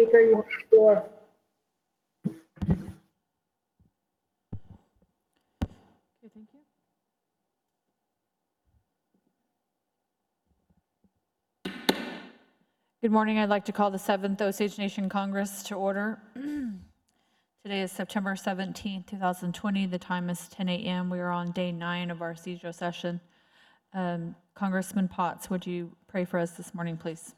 Speaker, you have the floor. Okay, thank you. Good morning. I'd like to call the 7th Osage Nation Congress to order. Today is September 17th, 2020. The time is 10 a.m. We are on day 9 of our CEJO session. Congressman Potts, would you pray for us this morning, please?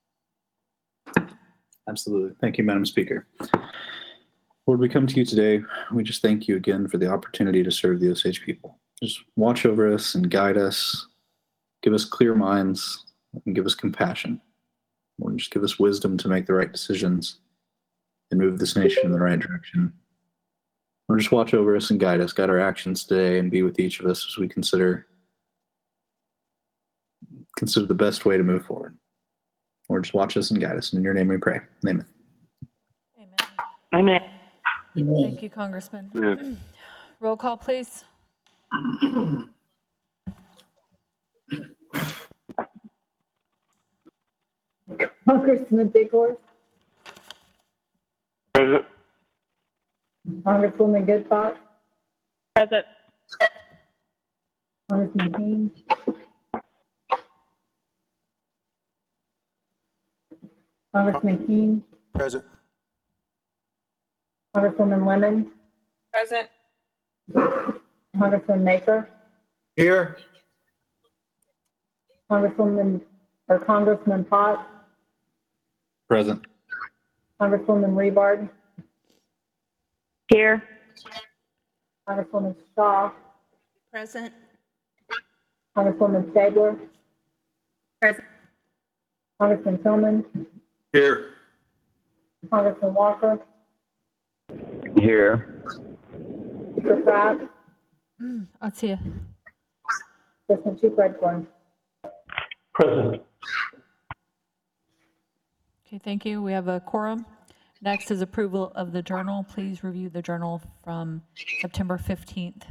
Absolutely. Thank you, Madam Speaker. Lord, we come to you today. We just thank you again for the opportunity to serve the Osage people. Just watch over us and guide us. Give us clear minds and give us compassion. Lord, just give us wisdom to make the right decisions and move this nation in the right direction. Lord, just watch over us and guide us, guide our actions today, and be with each of us as we consider the best way to move forward. Lord, just watch us and guide us. In your name we pray. Amen. Amen. Thank you, Congressman. Roll call, please. Congressman Bighorn. Present. Congresswoman Goodfox. Present. Congressman King. Congressman King. Present. Congresswoman Lemon. Present. Congressman Maker. Here. Congressman Potts. Present. Congresswoman Rebar. Here. Congresswoman Shaw. Present. Congresswoman Stabler. Present. Congressman Tillman. Here. Congressman Walker. Here. Speaker Pratt. I'll see you. Assistant Chief Redcorn. Present. Okay, thank you. We have a quorum. Next is approval of the journal. Please review the journal from September 15th.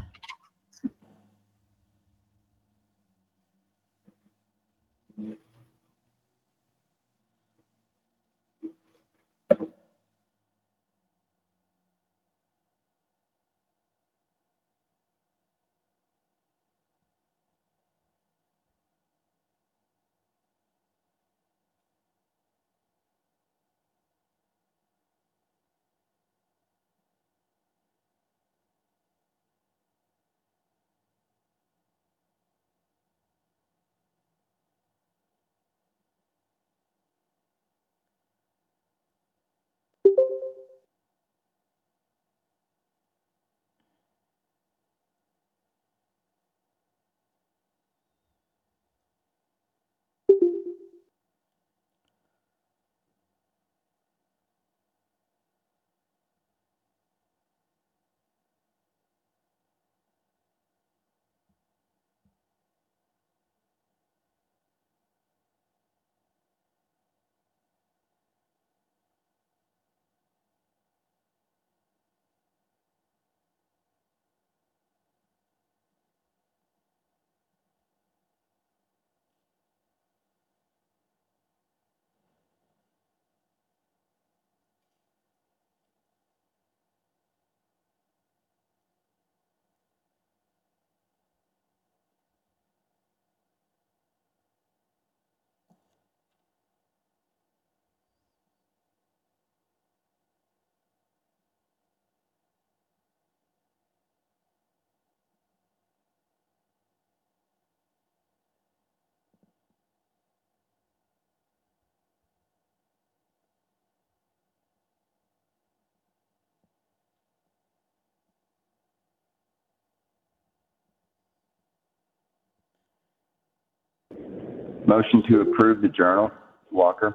Motion to approve the journal. Walker.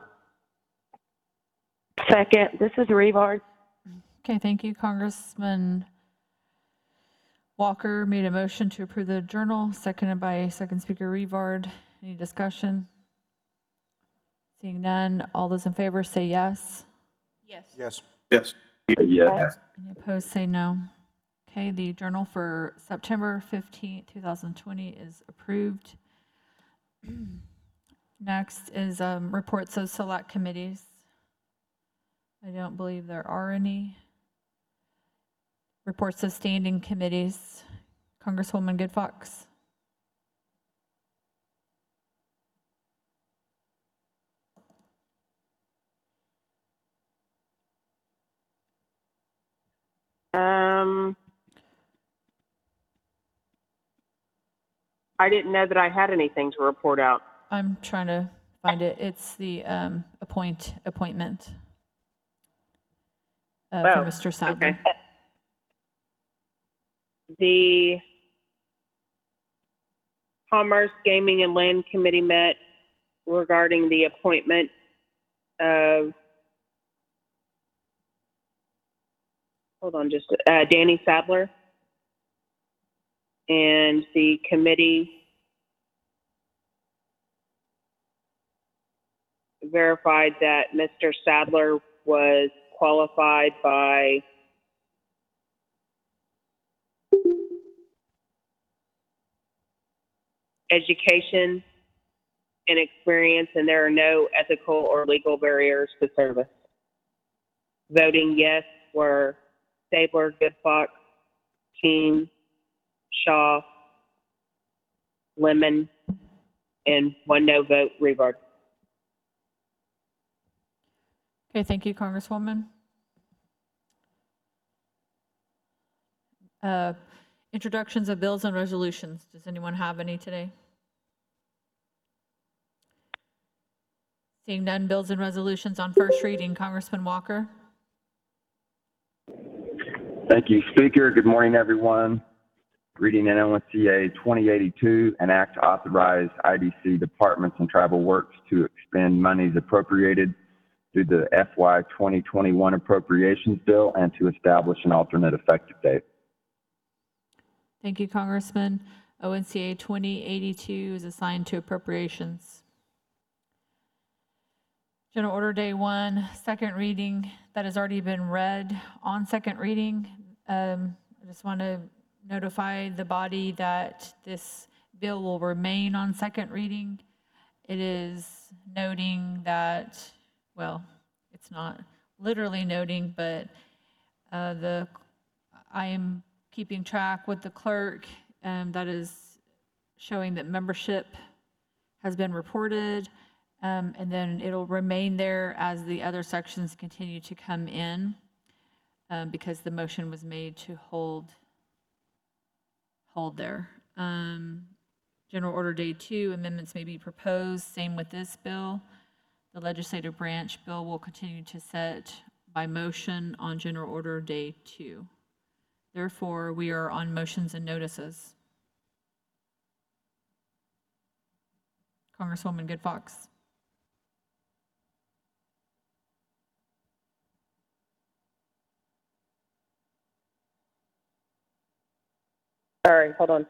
Second. This is Rebar. Okay, thank you. Congressman Walker made a motion to approve the journal, seconded by Second Speaker Rivard. Any discussion? Seeing none, all those in favor say yes. Yes. Yes. Yes. Yes. Any opposed say no. Okay, the journal for September 15th, 2020 is approved. Next is reports of select committees. I don't believe there are any. Reports of standing committees. Congresswoman Good Fox. I didn't know that I had anything to report out. I'm trying to find it. It's the appointment for Mr. Sadler. Okay. The Commerce, Gaming, and Land Committee met regarding the appointment of, Danny Sadler. And the committee verified that Mr. Sadler was qualified by education and experience, and there are no ethical or legal barriers to service. Voting yes were Stabler, Good Fox, King, Shaw, Lemon, and one no vote, Revard. Okay, thank you, Congresswoman. Introductions of bills and resolutions. Does anyone have any today? Seeing none, bills and resolutions on first reading. Congressman Walker. Thank you, Speaker. Good morning, everyone. Reading NLCA 2082, an act to authorize IDC departments and tribal works to expend monies appropriated through the FY 2021 appropriations bill and to establish an alternate effective date. Thank you, Congressman. ONCA 2082 is assigned to appropriations. General Order Day 1, second reading, that has already been read on second reading. I just want to notify the body that this bill will remain on second reading. It is noting that, well, it's not literally noting, but I am keeping track with the clerk that is showing that membership has been reported. And then it'll remain there as the other sections continue to come in because the motion was made to hold there. General Order Day 2, amendments may be proposed. Same with this bill. The legislative branch bill will continue to set by motion on General Order Day 2. Therefore, we are on motions and notices. Congresswoman Good Fox. Sorry, hold on.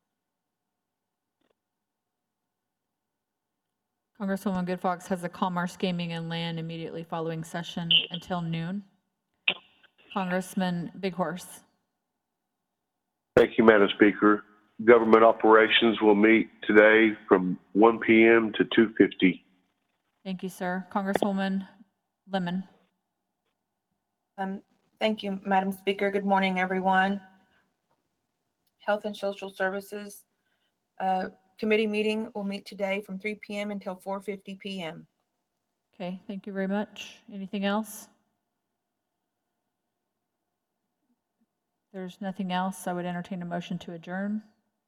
Congresswoman Good Fox has the Commerce, Gaming, and Land immediately following session until noon. Congressman Big Horse. Thank you, Madam Speaker. Government operations will meet today from 1 p.m. to 2:50. Thank you, sir. Congresswoman Lemon. Thank you, Madam Speaker. Good morning, everyone. Health and Social Services Committee meeting will meet today from 3 p.m. until 4:50 p.m. Okay, thank you very much. Anything else? There's nothing else. I would entertain a motion to adjourn.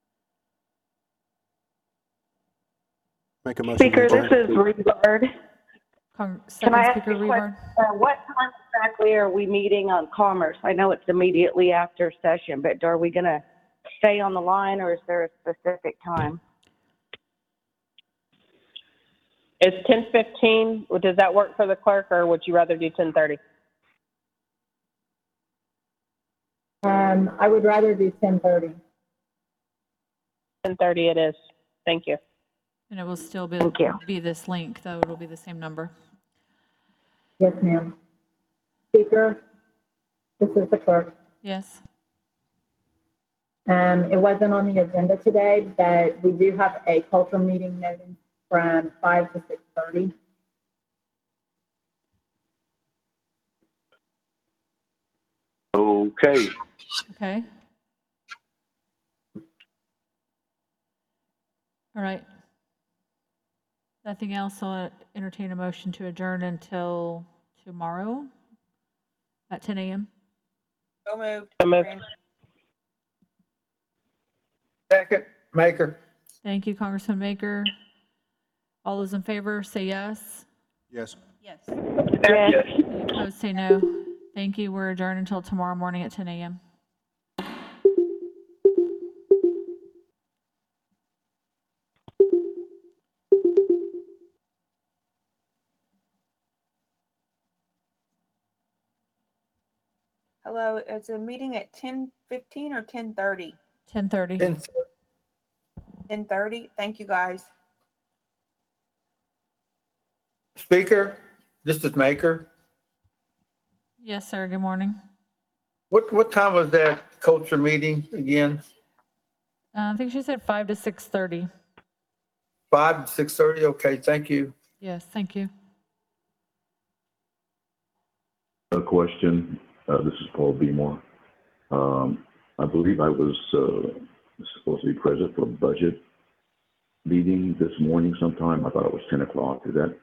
Make a motion. Speaker, this is Revard. Second I ask Speaker a question? Revard. What time exactly are we meeting on Commerce? I know it's immediately after session, but are we going to stay on the line or is there a specific time? It's 10:15. Does that work for the clerk, or would you rather do 10:30? I would rather do 10:30. 10:30 it is. Thank you. And it will still Thank you. be this link, though it'll be the same number. Yes, ma'am. Speaker, this is the clerk. Yes. It wasn't on the agenda today, but we do have a cultural meeting noted from 5 to 6:30. Okay. Okay. All right. Nothing else, I'll entertain a motion to adjourn until tomorrow at 10 a.m. So moved. So moved. Brandon. Second, Maker. Thank you, Congressman Maker. All those in favor, say yes. Yes. Yes. Yes. Any opposed, say no. Thank you. We're adjourned until tomorrow morning at 10 a.m. Hello, it's a meeting at 10:15 or 10:30? 10:30. And 10:30. Thank you, guys. Speaker, this is Maker. Yes, sir. Good morning. What time was that culture meeting again? I think she said 5 to 6:30. 5 to 6:30? Okay, thank you. Yes, thank you. A question. This is Paul Beemore. I believe I was supposed to be present for a budget meeting this morning sometime. I thought it was 10 o'clock. Is that